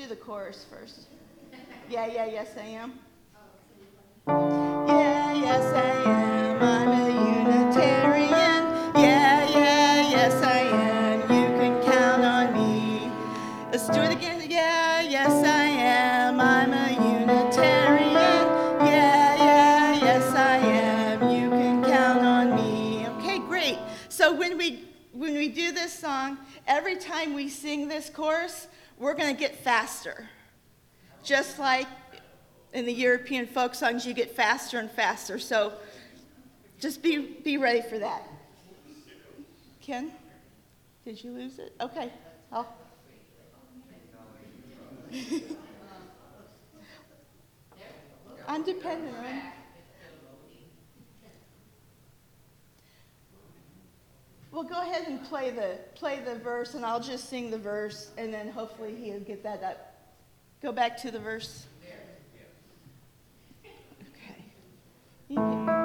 the chorus first. Yeah, yes, I am. Yeah, yes, I am. I'm a Unitarian. Yeah, yes, I am. You can count on me. Let's do it again. Yeah, yes, I am. I'm a Unitarian. Yeah, yes, I am. You can count on me. Okay, great. So when we do this song, every time we sing this chorus, we're going to get faster. Just like in the European folk songs, you get faster and faster. So just be ready for that. Ken, did you lose it? Okay. I'm dependent on. Well, go ahead and play the verse, and I'll just sing the verse, and then hopefully he'll get that up. Go back to the verse. Okay. You can.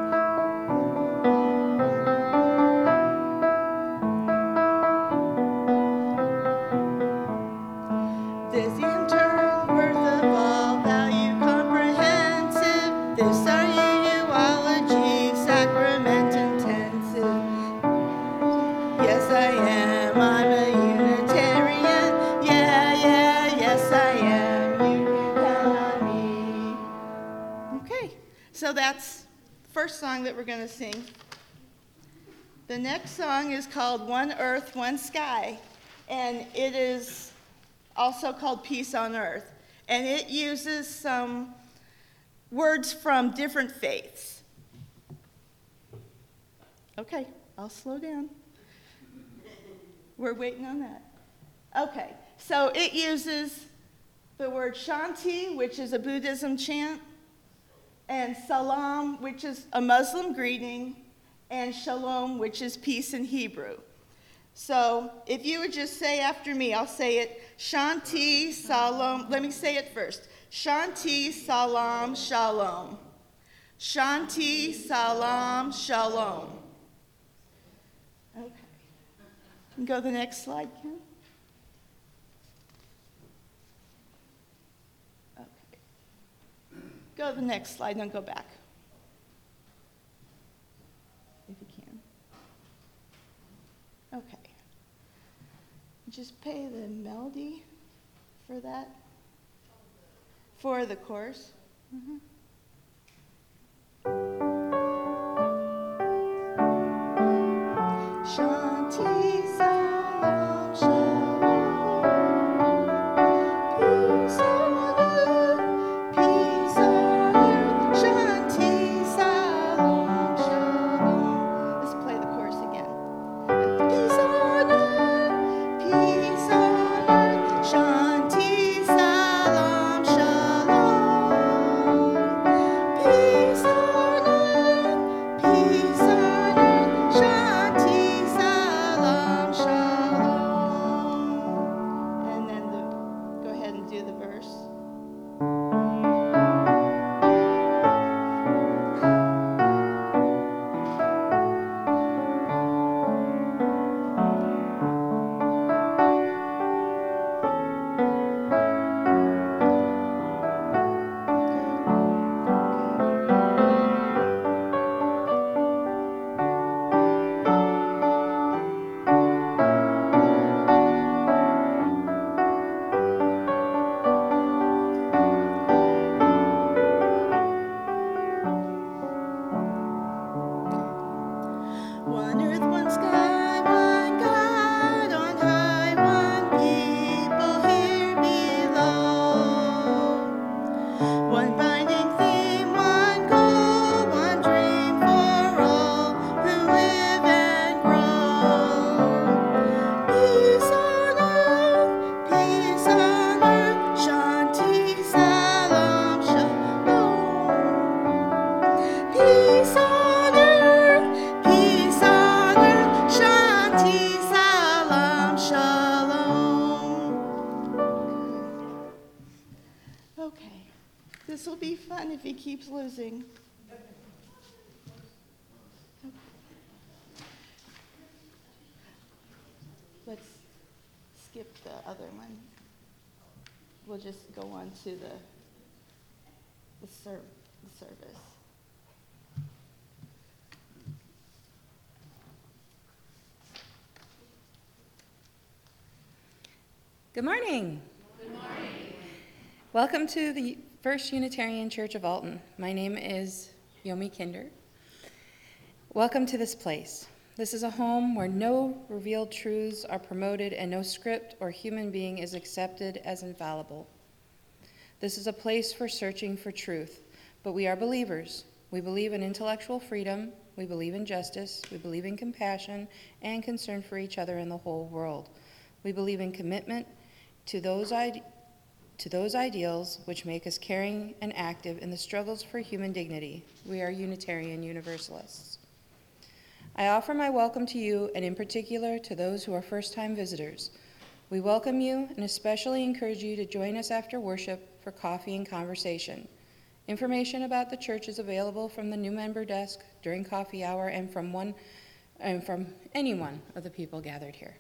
This in turn worth of all value comprehensive. This our eulogy, sacrament intensive. Yes, I am. I'm a Unitarian. Yeah, yes, I am. You can count on me. Okay, so that's the first song that we're going to sing. The next song is called One Earth, One Sky, and it is also called Peace on Earth. And it uses some words from different faiths. Okay, I'll slow down. We're waiting on that. Okay, so it uses the word Shanti, which is a Buddhism chant, and Salam, which is a Muslim greeting, and Shalom, which is peace in Hebrew. So if you would just say after me, I'll say it. Shanti, Salam. Let me say it first. Shanti, Salam, Shalom. Shanti, Salam, Shalom. Okay. You can go to the next slide, Ken. Okay. Go to the next slide, then go back. If you can. Okay. Just pay the melody for that, for the chorus. Mm-hmm. Shanti, Salam, Shalom, peace on earth, Shanti, Salam, Shalom. Let's play the chorus again. Peace on earth, Shanti, Salam, Shalom. Peace on earth, Shanti, Salam, Shalom. And then go ahead and do the verse. One earth, one sky, one God on high, one people here below. One binding theme, one goal, one dream for all who live and grow. Peace on earth, Shanti, Salam, Shalom. Peace on earth, Shanti, Salam, Shalom. Okay, this will be fun if he keeps losing. Let's skip the other one. we'll just go on to the service. Good morning. Good morning. Welcome to the First Unitarian Church of Alton. My name is Yomi Kinder. Welcome to this place. This is a home where no revealed truths are promoted and no script or human being is accepted as infallible. This is a place for searching for truth, but we are believers. We believe in intellectual freedom, we believe in justice, we believe in compassion and concern for each other and the whole world. We believe in commitment to those ideals which make us caring and active in the struggles for human dignity. We are Unitarian Universalists. I offer my welcome to you, and in particular to those who are first-time visitors. We welcome you and especially encourage you to join us after worship for coffee and conversation. Information about the church is available from the new member desk during coffee hour and from any one of the people gathered here.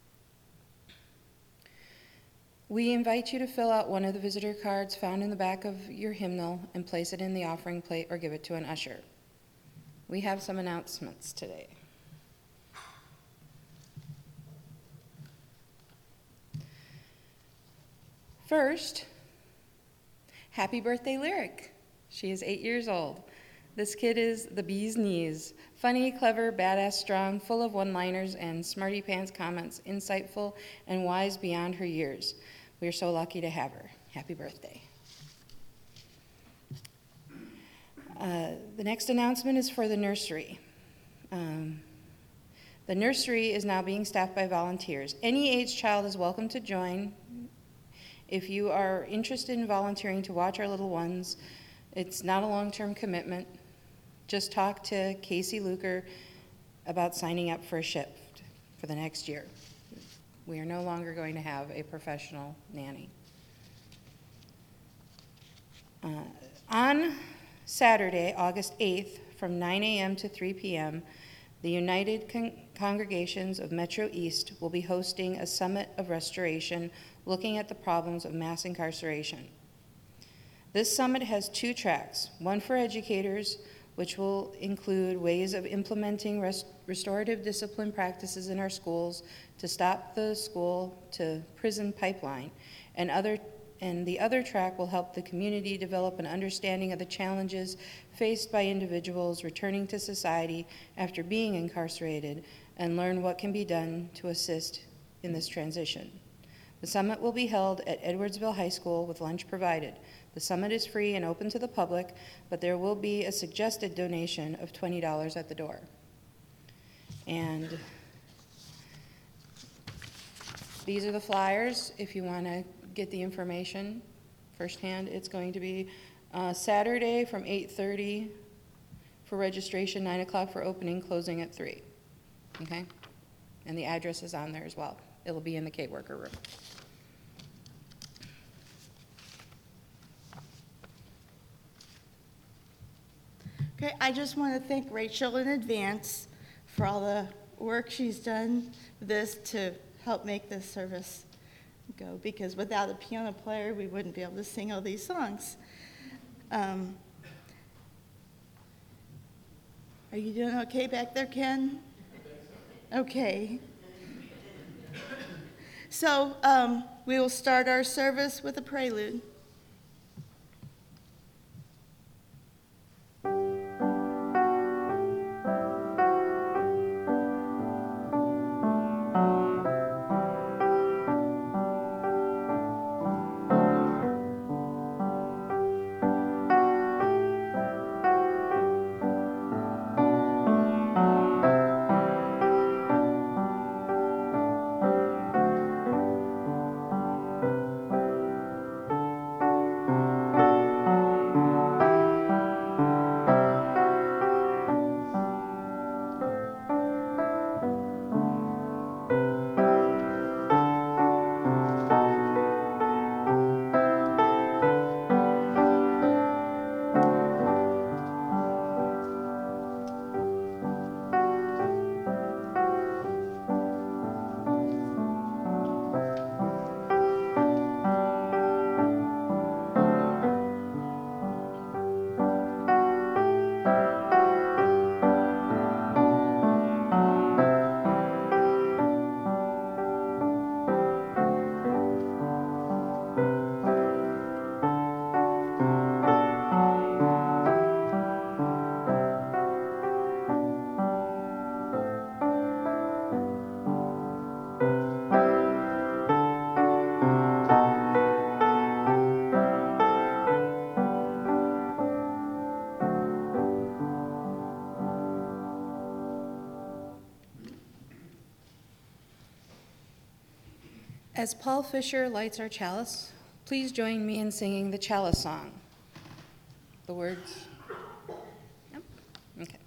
We invite you to fill out one of the visitor cards found in the back of your hymnal and place it in the offering plate or give it to an usher. We have some announcements today. First, happy birthday, Lyric. She is 8 years old. This kid is the bee's knees. Funny, clever, badass, strong, full of one-liners and smarty pants comments, insightful and wise beyond her years. We are so lucky to have her. Happy birthday. The next announcement is for the nursery. The nursery is now being staffed by volunteers. Any age child is welcome to join. If you are interested in volunteering to watch our little ones, it's not a long-term commitment. Just talk to Casey Luker about signing up for a shift for the next year. We are no longer going to have a professional nanny. On Saturday, August 8th, from 9 a.m. to 3 p.m., the United Congregations of Metro East will be hosting a summit of restoration looking at the problems of mass incarceration. This summit has 2 tracks, one for educators, which will include ways of implementing restorative discipline practices in our schools to stop the school to prison pipeline, and the other track will help the community develop an understanding of the challenges faced by individuals returning to society after being incarcerated and learn what can be done to assist in this transition. The summit will be held at Edwardsville High School with lunch provided. The summit is free and open to the public, but there will be a suggested donation of $20 at the door. And these are the flyers if you want to get the information firsthand. It's going to be Saturday from 8:30 for registration, 9 o'clock for opening, closing at 3. Okay? And the address is on there as well. It'll be in the K worker room. Okay, I just want to thank Rachel in advance for all the work she's done to help make this service go, because without a piano player, we wouldn't be able to sing all these songs. Are you doing okay back there, Ken? Okay. So we will start our service with a prelude. As Paul Fisher lights our chalice, please join me in singing the chalice song. The words. Yep. Okay.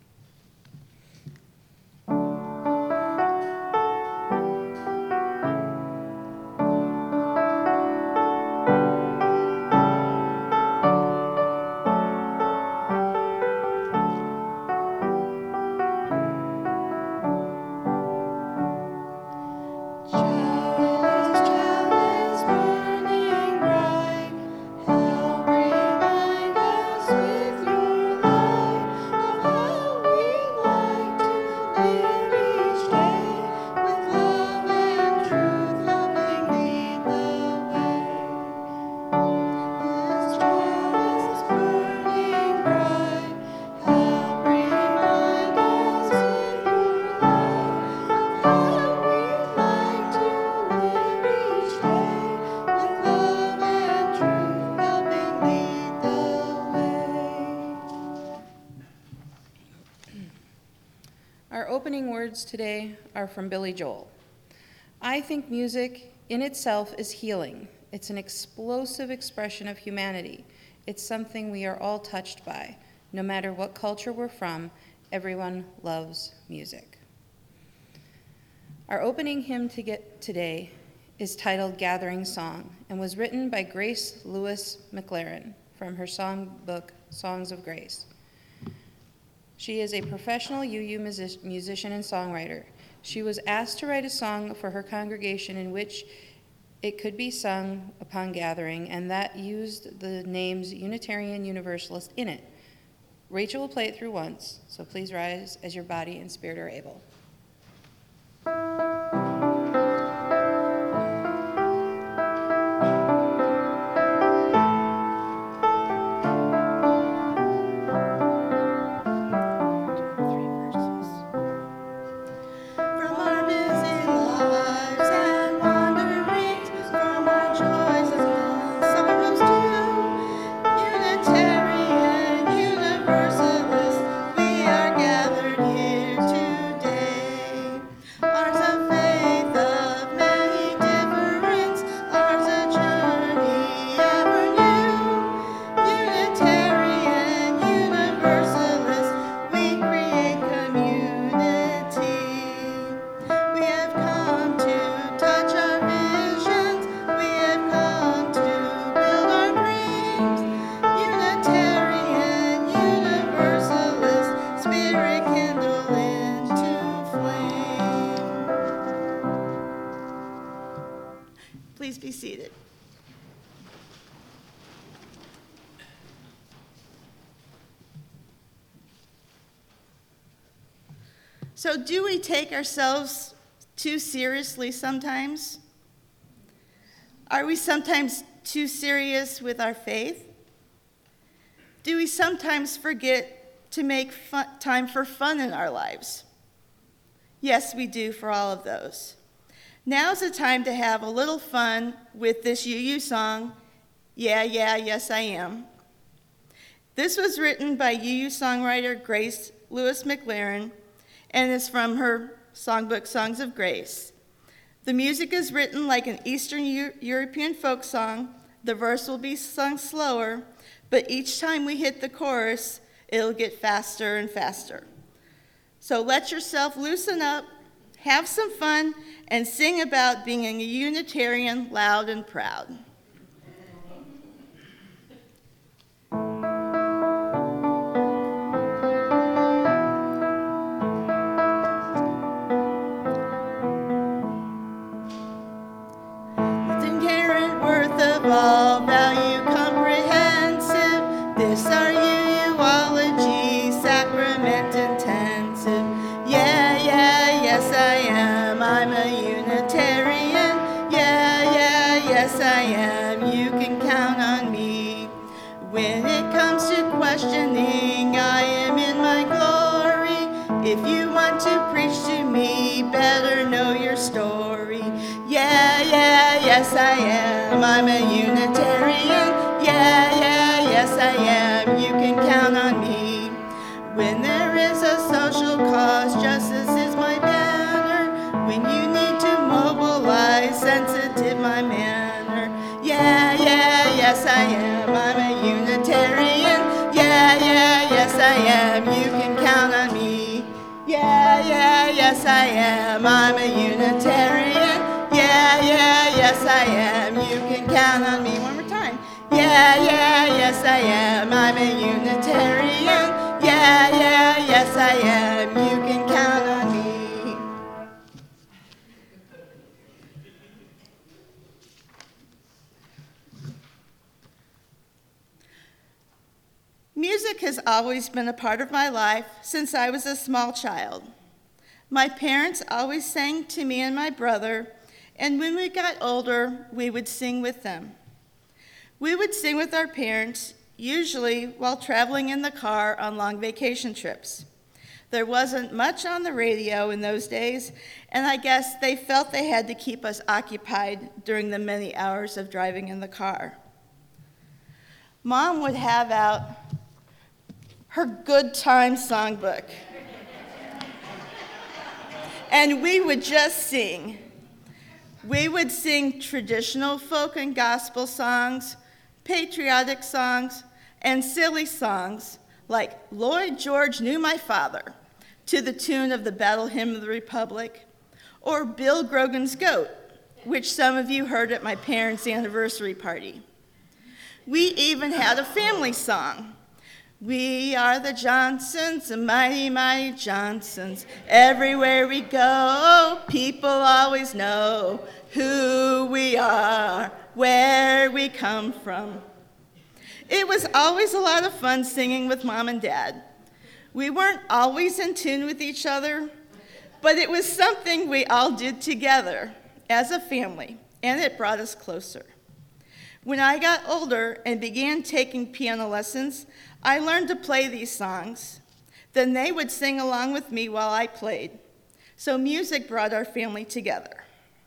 Our opening words today are from Billy Joel. I think music in itself is healing. It's an explosive expression of humanity. It's something we are all touched by. No matter what culture we're from, everyone loves music. Our opening hymn today is titled Gathering Song and was written by Grace Lewis McLaren from her songbook, Songs of Grace. She is a professional UU musician and songwriter. She was asked to write a song for her congregation in which it could be sung upon gathering, and that used the names Unitarian Universalist in it. Rachel will play it through once, so please rise as your body and spirit are able. Please be seated. So, do we take ourselves too seriously sometimes? Are we sometimes too serious with our faith? Do we sometimes forget to make time for fun in our lives? Yes, we do for all of those. Now's the time to have a little fun with this UU song, Yeah, Yeah, Yes, I Am. This was written by UU songwriter Grace Lewis McLaren and is from her songbook, Songs of Grace. The music is written like an Eastern European folk song. The verse will be sung slower, but each time we hit the chorus, it'll get faster and faster. So let yourself loosen up, have some fun, and sing about being a Unitarian loud and proud. The inherent worth of all value comprehensive, this our UUology, sacrament intensive. Yeah, yeah, yes I am, I'm a Unitarian. Yeah, yeah, yes I am, you can count on me. When it comes to questioning, I am in my glory. If you want to preach to me, better know your story. Yeah, yeah, yes I am, I'm a Unitarian. Yeah, yeah, yes I am, you can count on me. When there is a social cause, justice is my banner. When you need to mobilize, sensitive my manner. Yeah, yeah, yes I am. I'm a Unitarian. Yeah, yeah, yes I am. You can count on me. Yeah, yeah, yes I am. I'm a Unitarian. Yeah, yeah, yes I am. You can count on me. One more time. Yeah, yeah, yes I am. I'm a Unitarian. Yeah, yeah, yes I am. You can count on me. Music has always been a part of my life since I was a small child. My parents always sang to me and my brother, and when we got older, we would sing with them. We would sing with our parents, usually while traveling in the car on long vacation trips. There wasn't much on the radio in those days, and I guess they felt they had to keep us occupied during the many hours of driving in the car. Mom would have out her good time songbook, and we would just sing. We would sing traditional folk and gospel songs, patriotic songs, and silly songs like Lloyd George Knew My Father to the tune of the Battle Hymn of the Republic, or Bill Grogan's Goat, which some of you heard at my parents' anniversary party. We even had a family song. We are the Johnsons, the mighty, mighty Johnsons. Everywhere we go, people always know who we are, where we come from. It was always a lot of fun singing with Mom and Dad. We weren't always in tune with each other, but it was something we all did together as a family, and it brought us closer. When I got older and began taking piano lessons, I learned to play these songs. Then they would sing along with me while I played. So music brought our family together.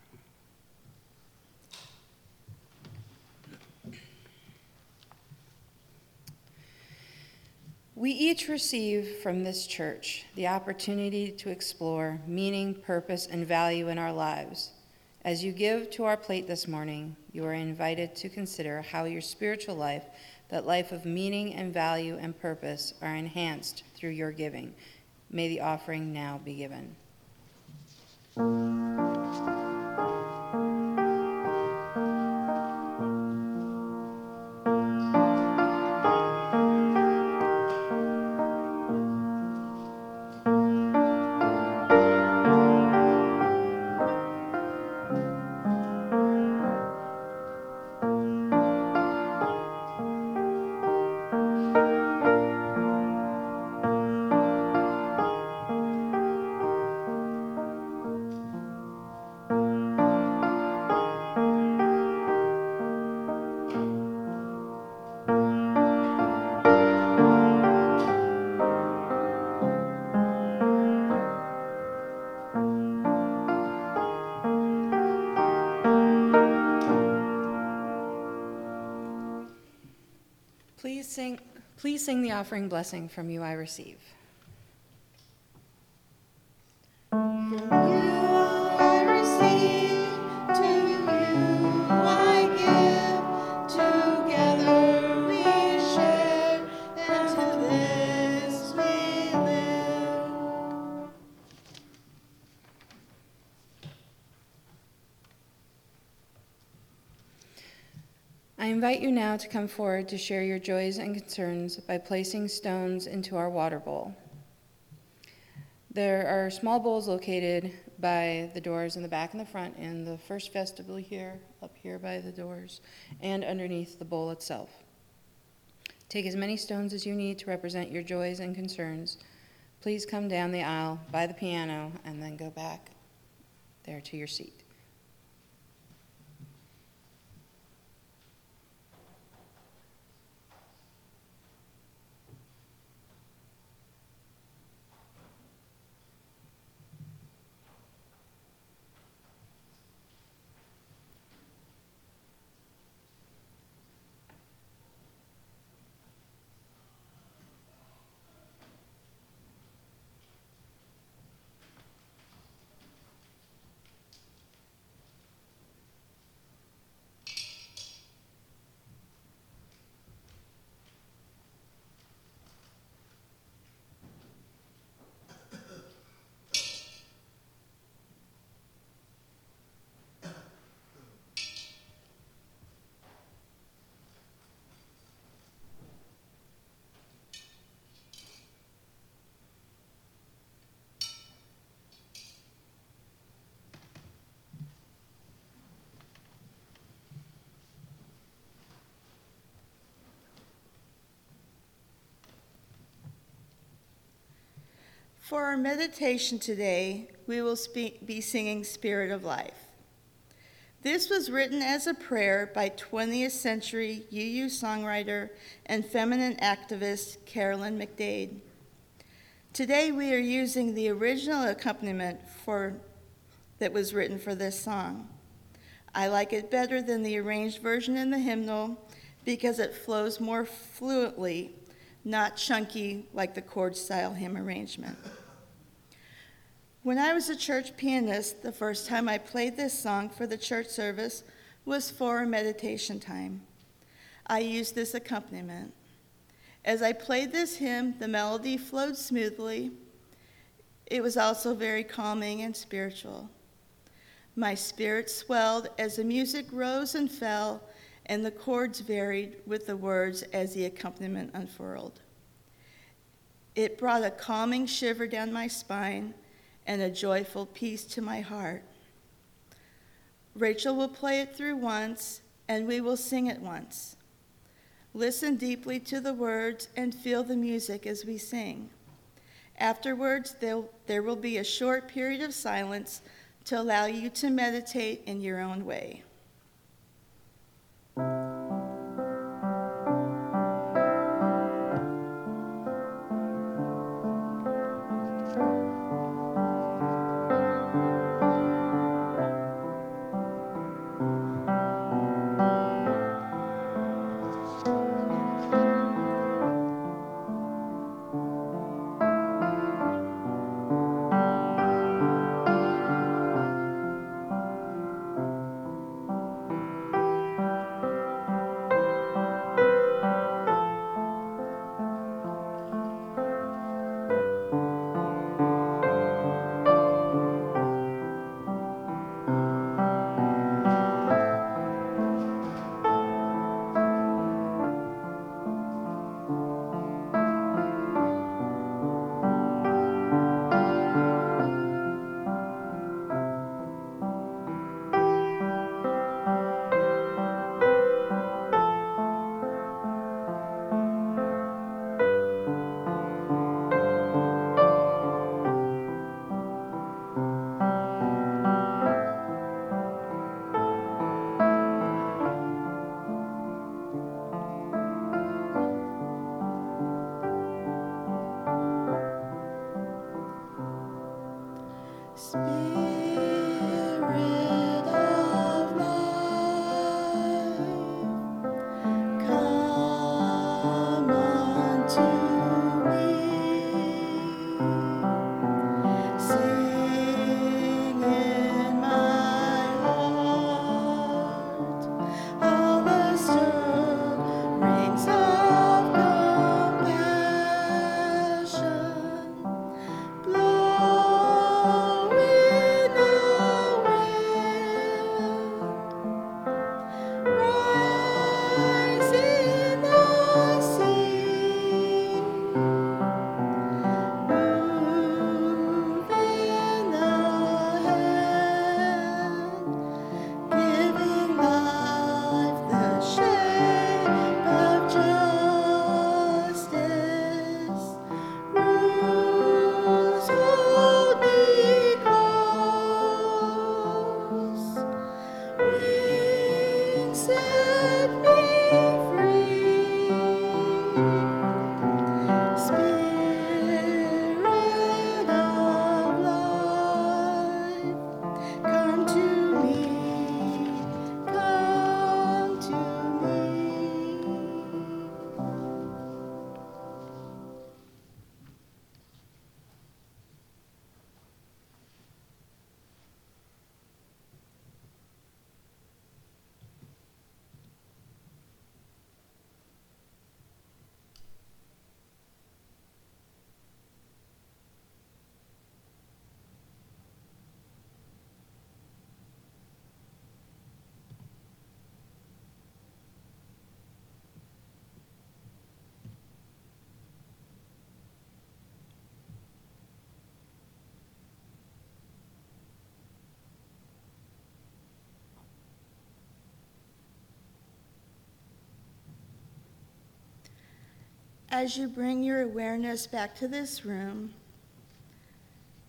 We each receive from this church the opportunity to explore meaning, purpose, and value in our lives. As you give to our plate this morning, you are invited to consider how your spiritual life, that life of meaning and value and purpose, are enhanced through your giving. May the offering now be given. Please sing the offering blessing from you I receive. From you I receive, to you I give. Together we share, and to this we live. I invite you now to come forward to share your joys and concerns by placing stones into our water bowl. There are small bowls located by the doors in the back and the front, and the first vestibule here, up here by the doors, and underneath the bowl itself. Take as many stones as you need to represent your joys and concerns. Please come down the aisle by the piano and then go back there to your seat. For our meditation today, we will be singing Spirit of Life. This was written as a prayer by 20th century UU songwriter and feminine activist Carolyn McDade. Today we are using the original accompaniment that was written for this song. I like it better than the arranged version in the hymnal because it flows more fluently, not chunky like the chord-style hymn arrangement. When I was a church pianist, the first time I played this song for the church service was for a meditation time. I used this accompaniment. As I played this hymn, the melody flowed smoothly. It was also very calming and spiritual. My spirit swelled as the music rose and fell, and the chords varied with the words as the accompaniment unfurled. It brought a calming shiver down my spine and a joyful peace to my heart. Rachel will play it through once, and we will sing it once. Listen deeply to the words and feel the music as we sing. Afterwards, there will be a short period of silence to allow you to meditate in your own way. As you bring your awareness back to this room,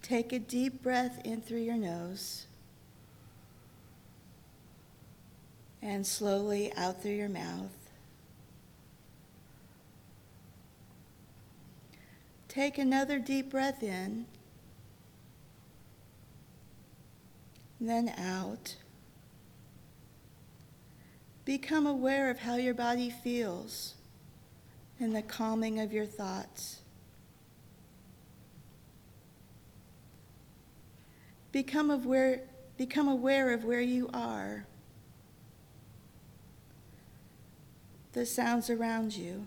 Take a deep breath in through your nose and slowly out through your mouth. Take another deep breath in, then out. Become aware of how your body feels and the calming of your thoughts. Become aware of where you are, the sounds around you.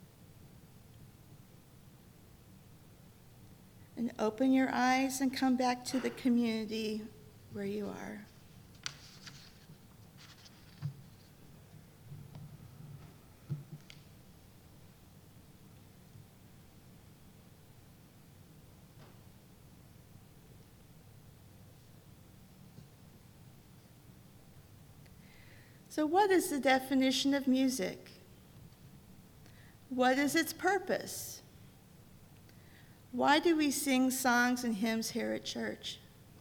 And open your eyes and come back to the community where you are. So what is the definition of music? What is its purpose? Why do we sing songs and hymns here at church?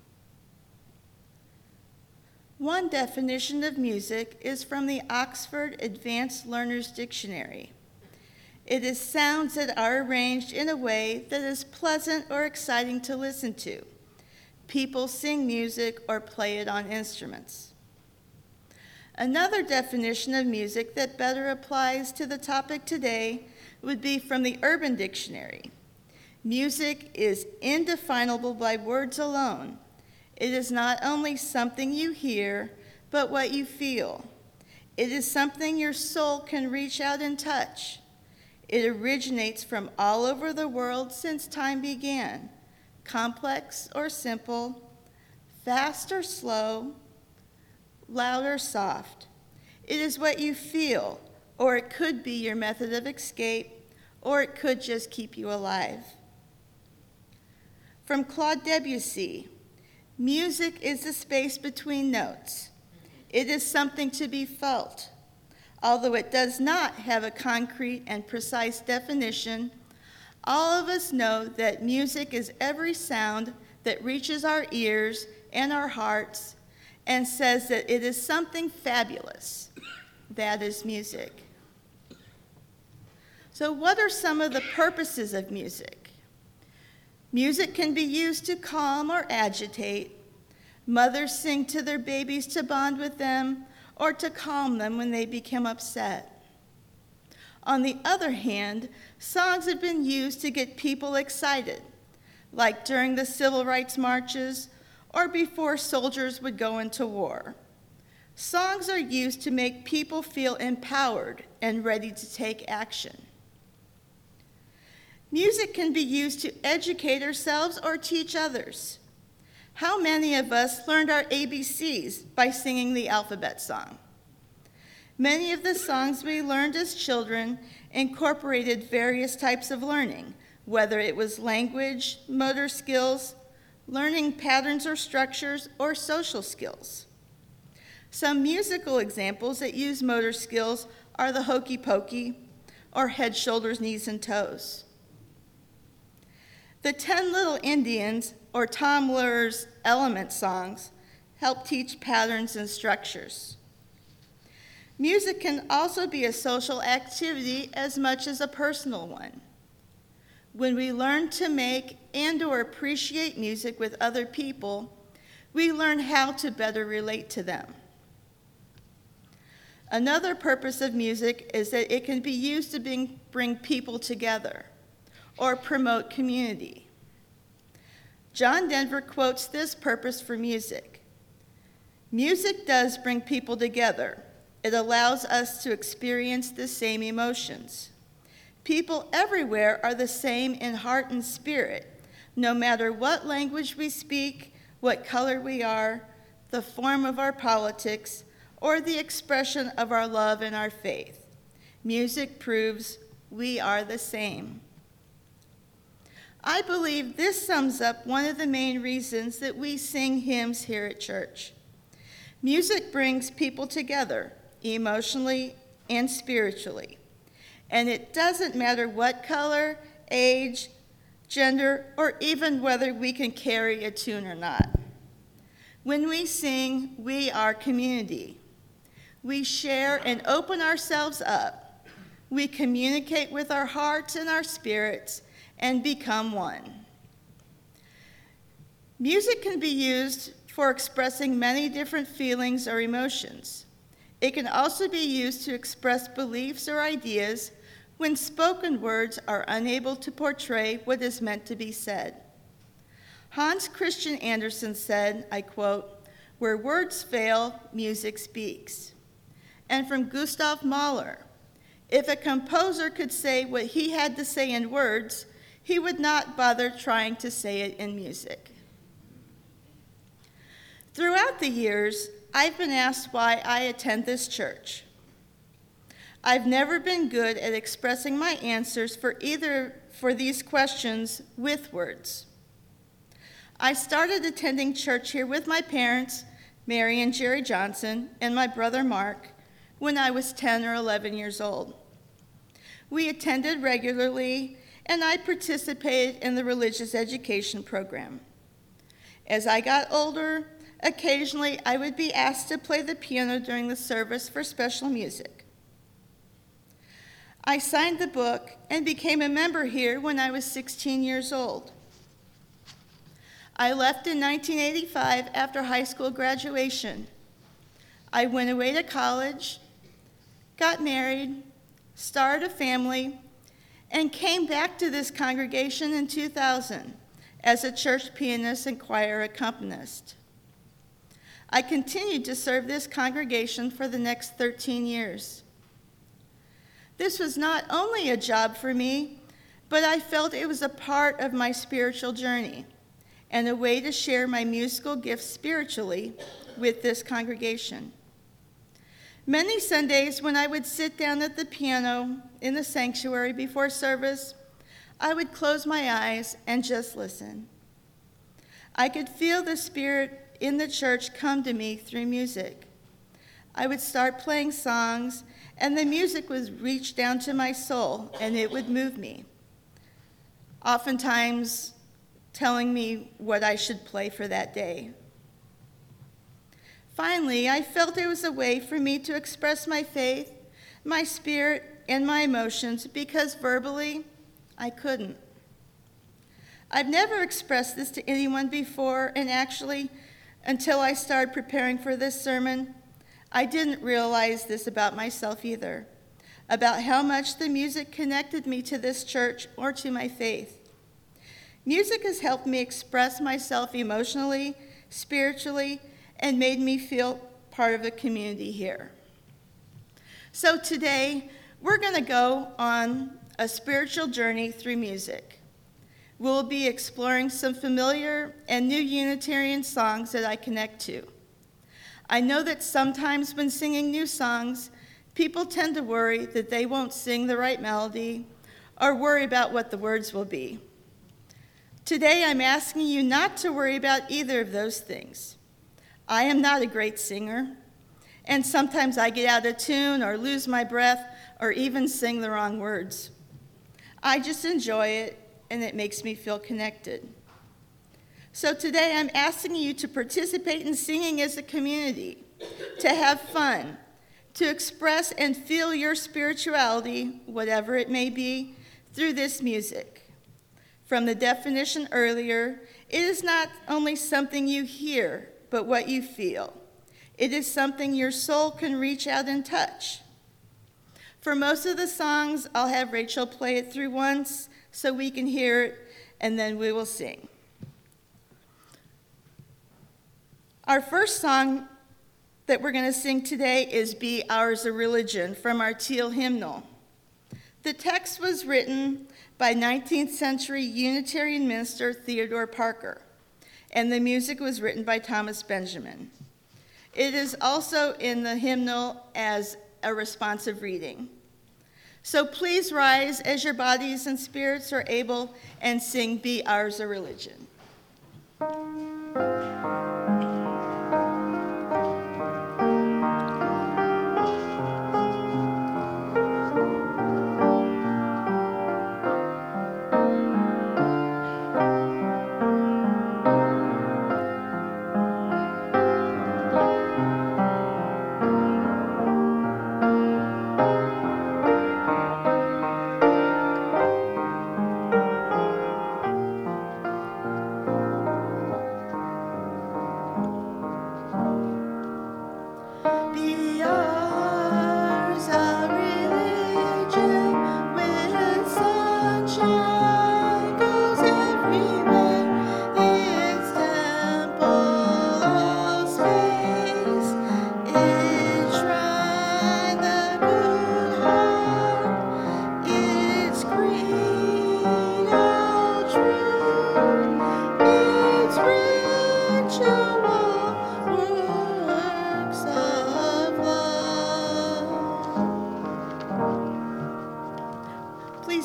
One definition of music is from the Oxford Advanced Learner's Dictionary. It is sounds that are arranged in a way that is pleasant or exciting to listen to. People sing music or play it on instruments. Another definition of music that better applies to the topic today would be from the Urban Dictionary. Music is indefinable by words alone. It is not only something you hear, but what you feel. It is something your soul can reach out and touch. It originates from all over the world since time began, complex or simple, fast or slow, loud or soft. It is what you feel, or it could be your method of escape, or it could just keep you alive. From Claude Debussy, music is the space between notes. It is something to be felt. Although it does not have a concrete and precise definition, all of us know that music is every sound that reaches our ears and our hearts and says that it is something fabulous. That is music. So what are some of the purposes of music? Music can be used to calm or agitate. Mothers sing to their babies to bond with them or to calm them when they become upset. On the other hand, songs have been used to get people excited, like during the civil rights marches or before soldiers would go into war. Songs are used to make people feel empowered and ready to take action. Music can be used to educate ourselves or teach others. How many of us learned our ABCs by singing the alphabet song? Many of the songs we learned as children incorporated various types of learning, whether it was language, motor skills, learning patterns or structures, or social skills. Some musical examples that use motor skills are the hokey pokey, or head, shoulders, knees, and toes. The 10 Little Indians, or Tom Lehrer's Element songs, help teach patterns and structures. Music can also be a social activity as much as a personal one. When we learn to make and/or appreciate music with other people, we learn how to better relate to them. Another purpose of music is that it can be used to bring people together or promote community. John Denver quotes this purpose for music. Music does bring people together. It allows us to experience the same emotions. People everywhere are the same in heart and spirit, no matter what language we speak, what color we are, the form of our politics, or the expression of our love and our faith. Music proves we are the same. I believe this sums up one of the main reasons that we sing hymns here at church. Music brings people together, emotionally and spiritually. And it doesn't matter what color, age, gender, or even whether we can carry a tune or not. When we sing, we are community. We share and open ourselves up. We communicate with our hearts and our spirits and become one. Music can be used for expressing many different feelings or emotions. It can also be used to express beliefs or ideas when spoken words are unable to portray what is meant to be said. Hans Christian Andersen said, I quote, "Where words fail, music speaks." And from Gustav Mahler, if a composer could say what he had to say in words, he would not bother trying to say it in music. Throughout the years, I've been asked why I attend this church. I've never been good at expressing my answers for these questions with words. I started attending church here with my parents, Mary and Jerry Johnson, and my brother Mark, when I was 10 or 11 years old. We attended regularly, and I participated in the religious education program. As I got older, occasionally I would be asked to play the piano during the service for special music. I signed the book and became a member here when I was 16 years old. I left in 1985 after high school graduation. I went away to college, got married, started a family, and came back to this congregation in 2000 as a church pianist and choir accompanist. I continued to serve this congregation for the next 13 years. This was not only a job for me, but I felt it was a part of my spiritual journey and a way to share my musical gifts spiritually with this congregation. Many Sundays when I would sit down at the piano in the sanctuary before service, I would close my eyes and just listen. I could feel the Spirit in the church come to me through music. I would start playing songs, and the music would reach down to my soul, and it would move me, oftentimes telling me what I should play for that day. Finally, I felt it was a way for me to express my faith, my spirit, and my emotions because verbally, I couldn't. I've never expressed this to anyone before, and actually, until I started preparing for this sermon, I didn't realize this about myself either, about how much the music connected me to this church or to my faith. Music has helped me express myself emotionally, spiritually, and made me feel part of the community here. So today, we're going to go on a spiritual journey through music. We'll be exploring some familiar and new Unitarian songs that I connect to. I know that sometimes when singing new songs, people tend to worry that they won't sing the right melody or worry about what the words will be. Today, I'm asking you not to worry about either of those things. I am not a great singer, and sometimes I get out of tune or lose my breath or even sing the wrong words. I just enjoy it, and it makes me feel connected. So today I'm asking you to participate in singing as a community, to have fun, to express and feel your spirituality, whatever it may be, through this music. From the definition earlier, it is not only something you hear, but what you feel. It is something your soul can reach out and touch. For most of the songs, I'll have Rachel play it through once so we can hear it, and then we will sing. Our first song that we're going to sing today is Be Ours a Religion from our Teal hymnal. The text was written by 19th century Unitarian minister Theodore Parker, and the music was written by Thomas Benjamin. It is also in the hymnal as a responsive reading. So please rise as your bodies and spirits are able and sing Be Ours a Religion.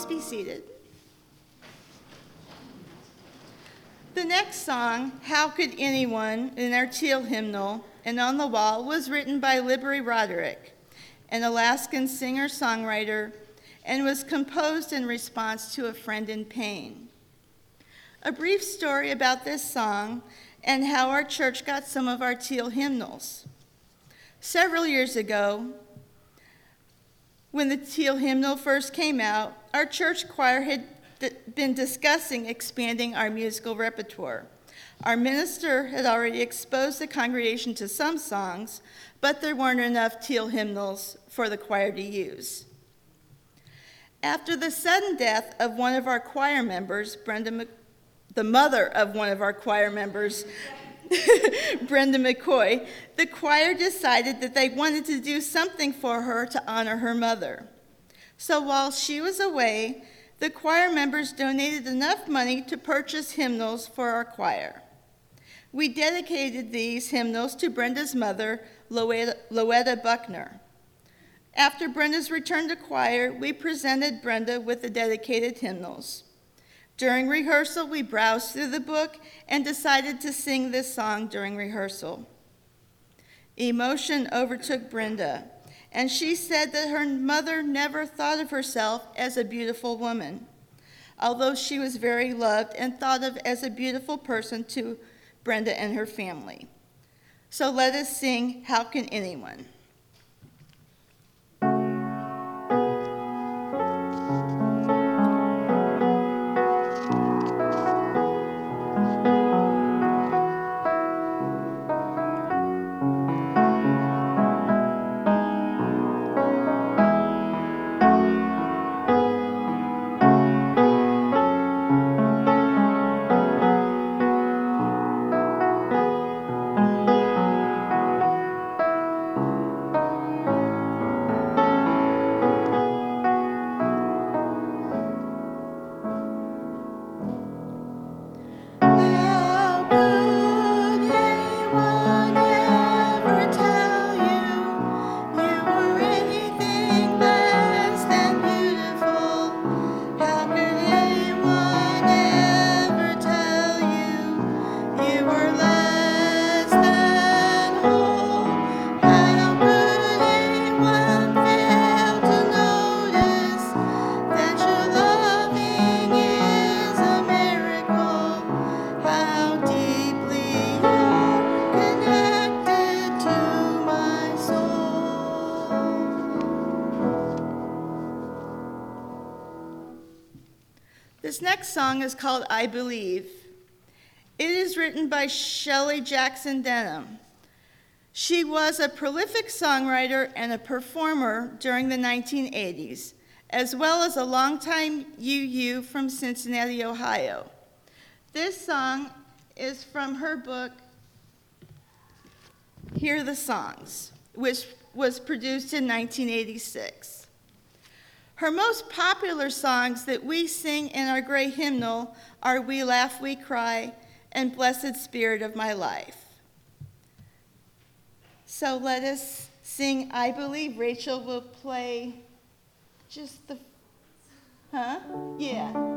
Please be seated. The next song, How Could Anyone, in our Teal hymnal, and on the wall, was written by Libri Roderick, an Alaskan singer-songwriter, and was composed in response to a friend in pain. A brief story about this song and how our church got some of our Teal hymnals. Several years ago, when the Teal hymnal first came out, our church choir had been discussing expanding our musical repertoire. Our minister had already exposed the congregation to some songs, but there weren't enough Teal hymnals for the choir to use. After the sudden death of one of our choir members, the mother of one of our choir members, Brenda McCoy, the choir decided that they wanted to do something for her to honor her mother. So while she was away, the choir members donated enough money to purchase hymnals for our choir. We dedicated these hymnals to Brenda's mother, Louetta Buckner. After Brenda's return to choir, we presented Brenda with the dedicated hymnals. During rehearsal, we browsed through the book and decided to sing this song during rehearsal. Emotion overtook Brenda, and she said that her mother never thought of herself as a beautiful woman, although she was very loved and thought of as a beautiful person to Brenda and her family. So let us sing, How Can Anyone? This next song is called I Believe. It is written by Shelley Jackson Denham. She was a prolific songwriter and a performer during the 1980s, as well as a longtime UU from Cincinnati, Ohio. This song is from her book, Hear the Songs, which was produced in 1986. Her most popular songs that we sing in our gray hymnal are We Laugh, We Cry, and Blessed Spirit of My Life. So let us sing I Believe. Rachel will play just the, Yeah.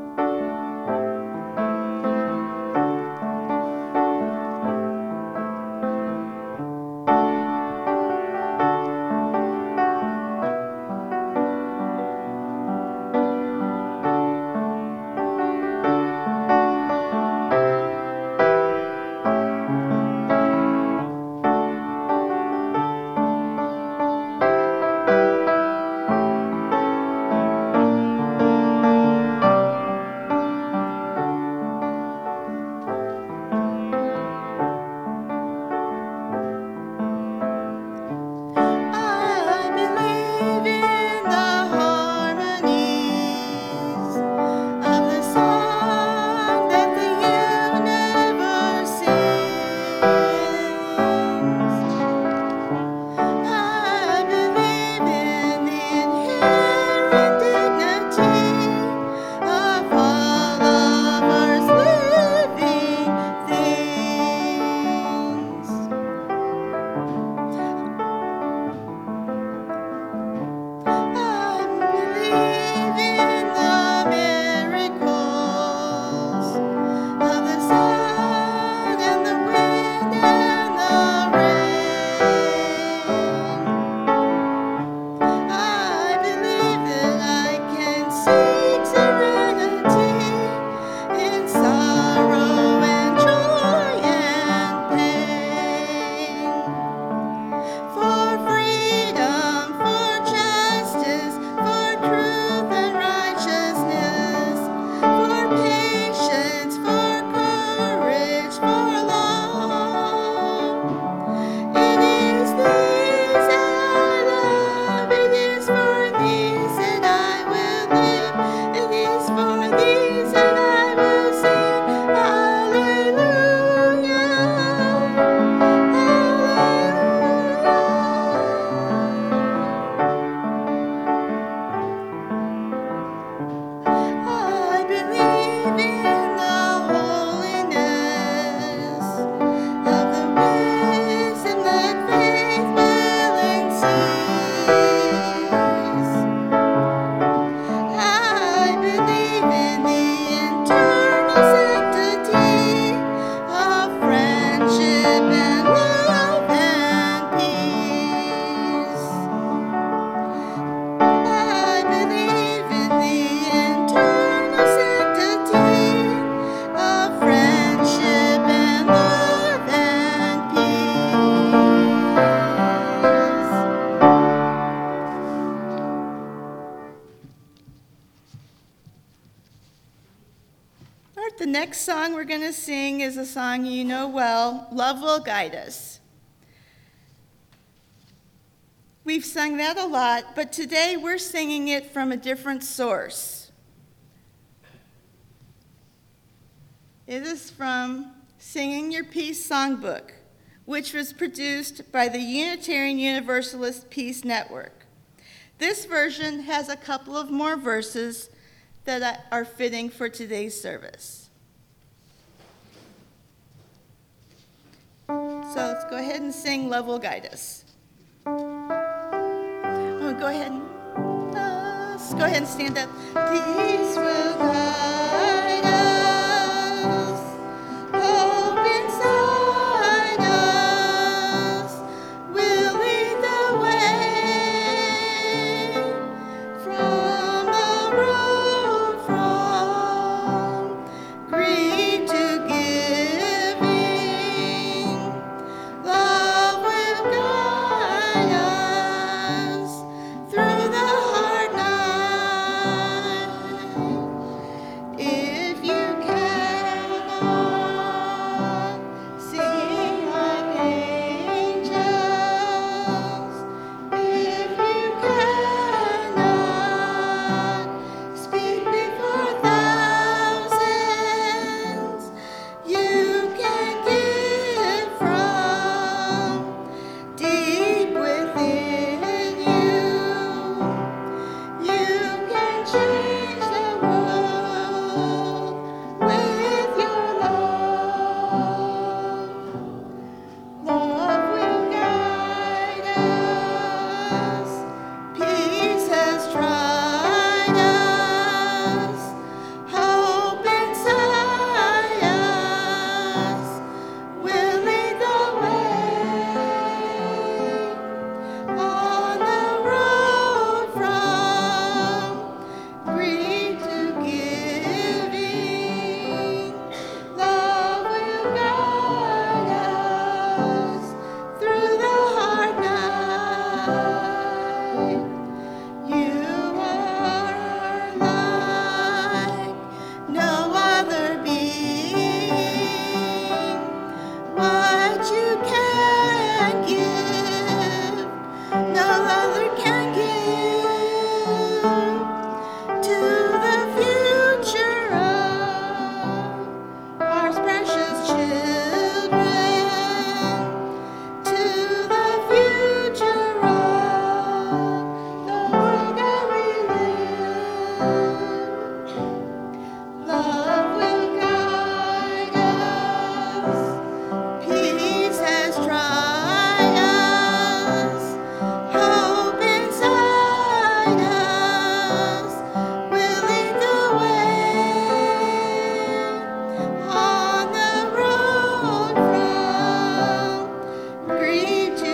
next song we're going to sing is a song you know well, Love Will Guide Us. We've sung that a lot, but today we're singing it from a different source. It is from Singing Your Peace Songbook, which was produced by the Unitarian Universalist Peace Network. This version has a couple of more verses that are fitting for today's service. So let's go ahead and sing Love Will Guide Us. Oh, go ahead and stand up. Peace will guide us, hope inside us will lead the way from the road from greed to giving. Love will guide us through the hard night. If you cannot sing like angels, if you cannot speak before thousands, you can give from deep within you. You can change the world with your love. Love will guide us. Peace has tried us. Hope inside us will lead the way on the road from greed to giving. Love will guide us through the hard night. You are like no other being. What you can give, no other can give to the future of our precious children, to the future of the world that we live. Love will guide us. Peace has tried us. Hope inside us will lead the way on the road from greed to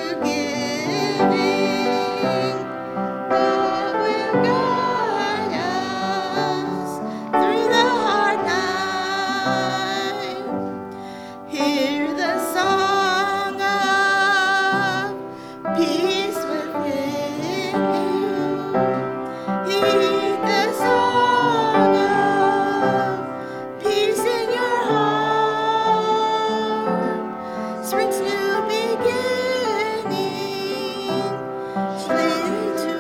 giving. Love will guide us through the hard night. Hear the song of peace within you. Heed the song of peace in your heart. Spring's new beginning, leading to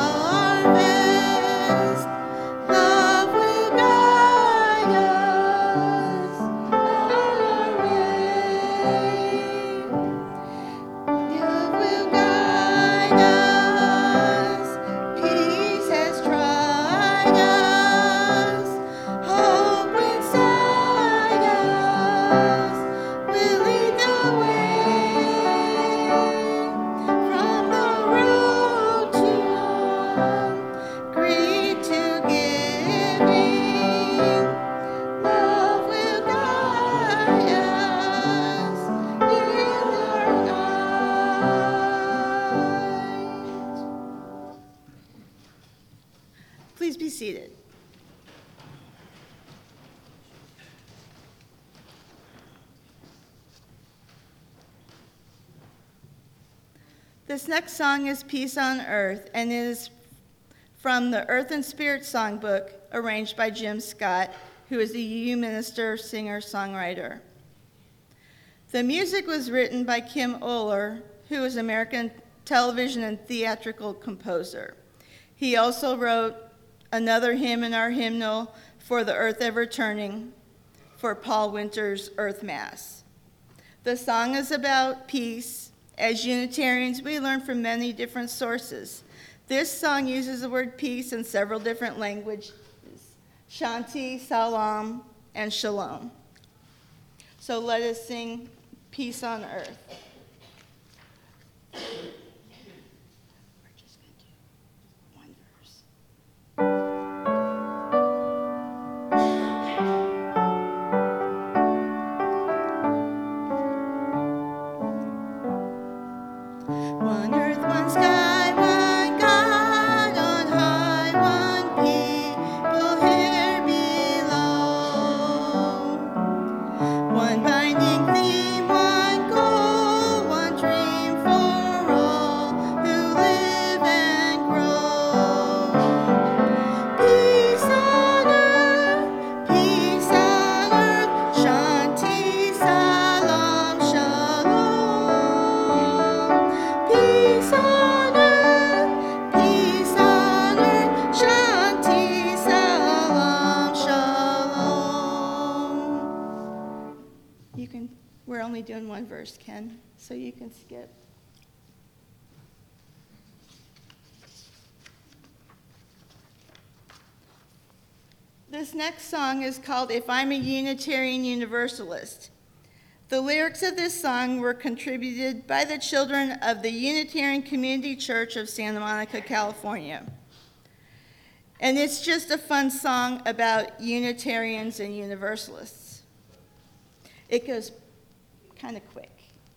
harvest. Love will guide us all our way. Love will guide us. Peace has tried us. Hope inside us will lead the way from the road to greed to giving. Love will guide us in our night. Please be seated. This next song is Peace on Earth, and it is from the Earth and Spirit Songbook, arranged by Jim Scott, who is a UU minister, singer, songwriter. The music was written by Kim Oller, who is an American television and theatrical composer. He also wrote another hymn in our hymnal, For the Earth Ever Turning, for Paul Winter's Earth Mass. The song is about peace. As Unitarians, we learn from many different sources. This song uses the word peace in several different languages: Shanti, Salam, and Shalom. So let us sing Peace on Earth. We're just going to do one verse. One earth, one sky, one God on high, one people here below. One binding theme, one goal, one dream for all who live and grow. Peace on earth, Shanti, Salam, Shalom. Peace on earth, Shanti, Salam, Shalom. We're only doing one verse, Ken, so you can skip. This next song is called If I'm a Unitarian Universalist. The lyrics of this song were contributed by the children of the Unitarian Community Church of Santa Monica, California. And it's just a fun song about Unitarians and Universalists. It goes kind of quick.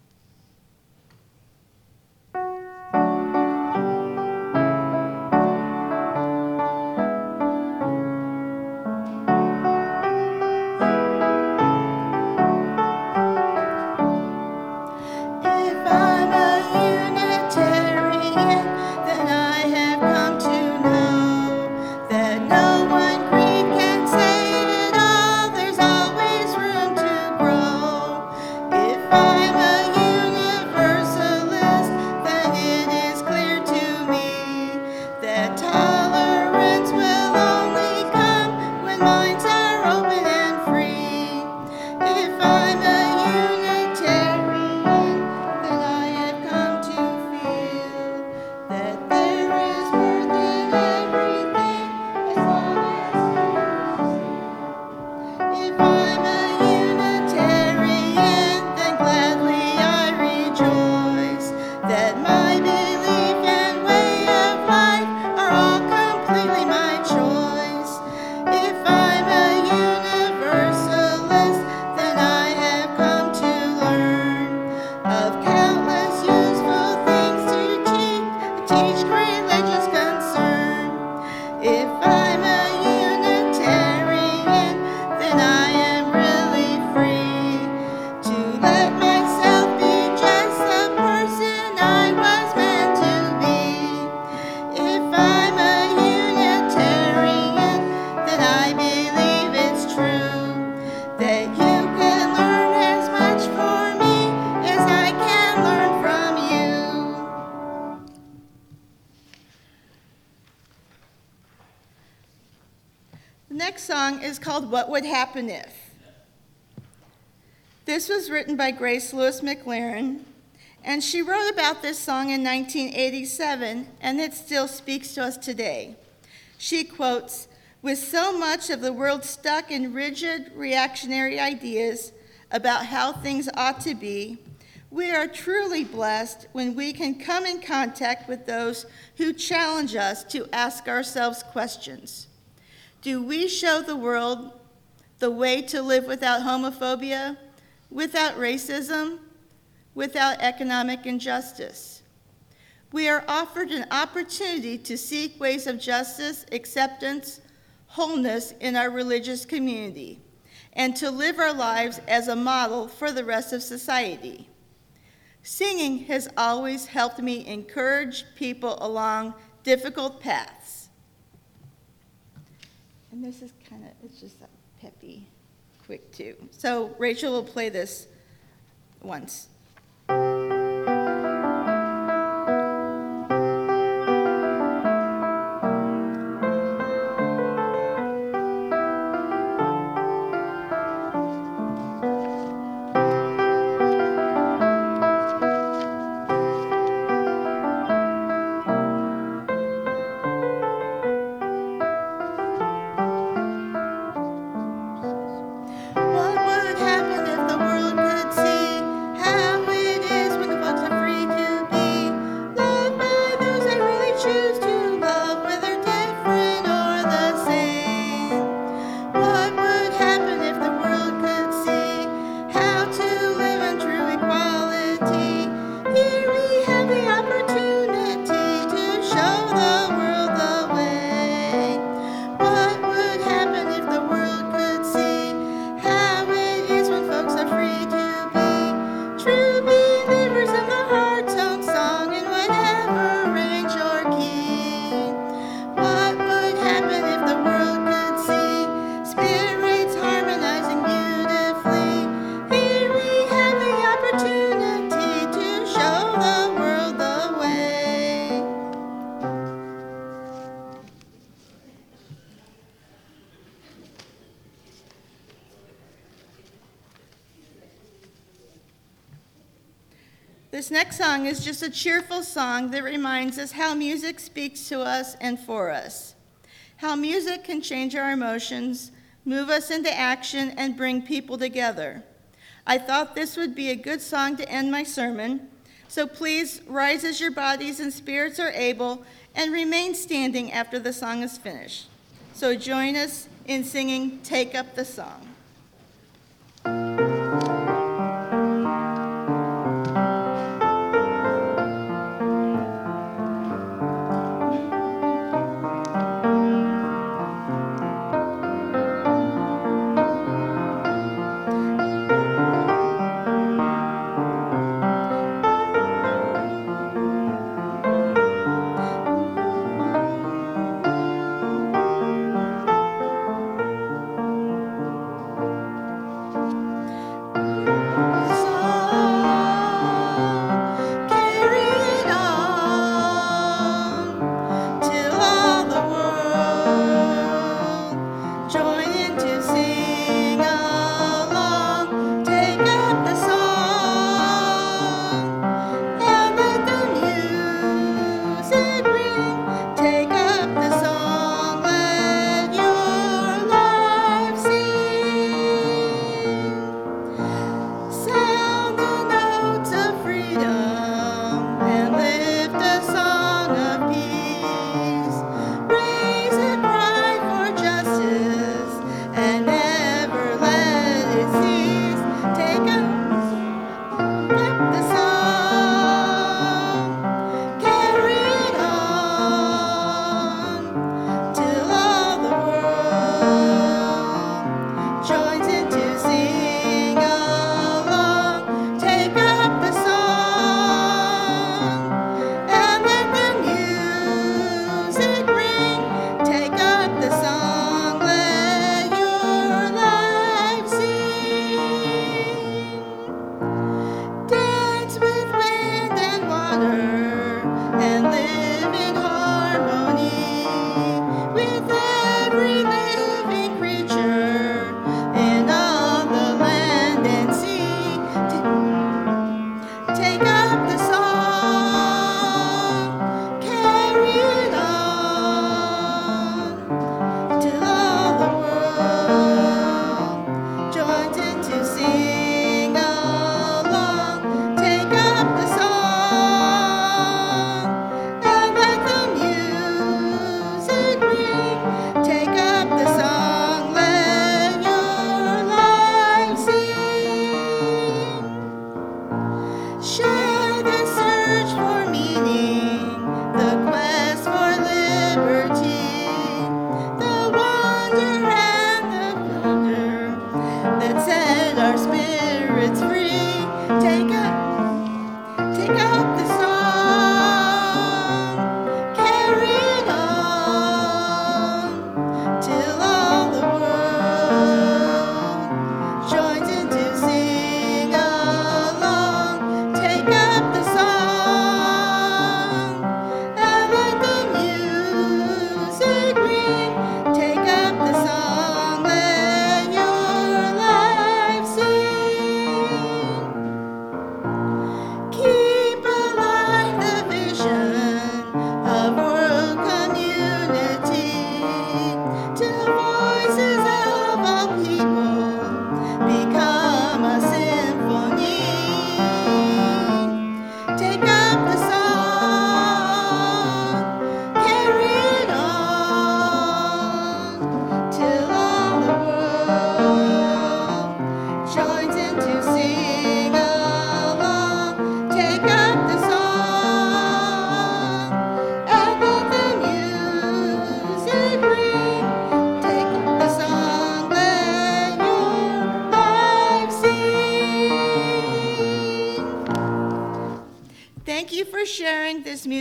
If I'm a Unitarian, then I have come to know that no one creed can say it all. There's always room to grow. If I'm a Universalist, then it is clear to me that tolerance will only come when minds are open and free. If I'm a Unitarian, then I have come to feel that there is worth in everything as long as if I'm a Unitarian, then gladly I rejoice that my belief and way of life are all completely my choice. If I'm a Universalist, then I have come to learn of countless useful things to teach religious concern. If I'm a Unitarian, then I am really free to let myself be just the person I was meant to be. If I'm a Unitarian, then I believe it's true that you can learn as much from me as I can learn from you. The next song is called What Would Happen If? This was written by Grace Lewis McLaren, and she wrote about this song in 1987, and it still speaks to us today. She quotes, "With so much of the world stuck in rigid reactionary ideas about how things ought to be, we are truly blessed when we can come in contact with those who challenge us to ask ourselves questions. Do we show the world the way to live without homophobia, without racism, without economic injustice? We are offered an opportunity to seek ways of justice, acceptance, wholeness in our religious community, and to live our lives as a model for the rest of society. Singing has always helped me encourage people along difficult paths." And this is it's just a peppy, quick too. So Rachel will play this once. What would happen if the world could see how it is when the folks are free to be loved by those they really choose to love, whether different or the same? What would happen if the world could see how to live in true equality? Here we have the opportunity to show the world the way. What would happen if the world could see how it is when folks are free to be true believers in the heart's own song in whatever range or key? What would happen if the world could see spirits harmonizing beautifully? Here we have the opportunity to show the world the way. This next song is just a cheerful song that reminds us how music speaks to us and for us. How music can change our emotions, move us into action, and bring people together. I thought this would be a good song to end my sermon, so please rise as your bodies and spirits are able and remain standing after the song is finished. So join us in singing Take Up the Song.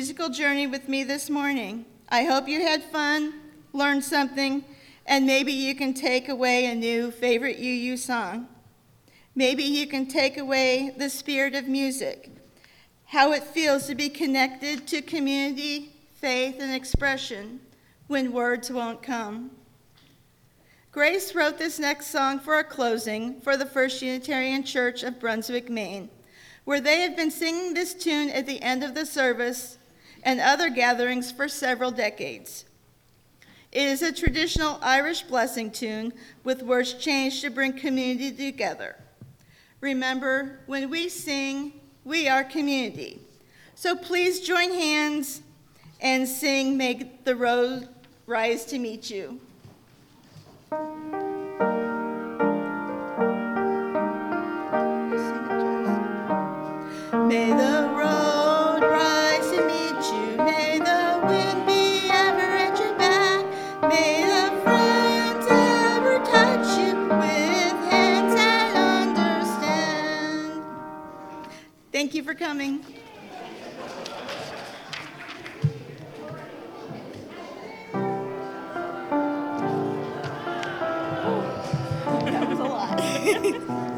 musical journey with me this morning. I hope you had fun, learned something, and maybe you can take away a new favorite UU song. Maybe you can take away the spirit of music, how it feels to be connected to community, faith, and expression when words won't come. Grace wrote this next song for a closing for the First Unitarian Church of Brunswick, Maine, where they have been singing this tune at the end of the service and other gatherings for several decades. It is a traditional Irish blessing tune with words changed to bring community together. Remember, when we sing, we are community. So please join hands and sing "Make the Road Rise to Meet You." May the road rise to meet you. May the wind be ever at your back. May the friends ever touch you with hands that understand. Thank you for coming. That was a lot.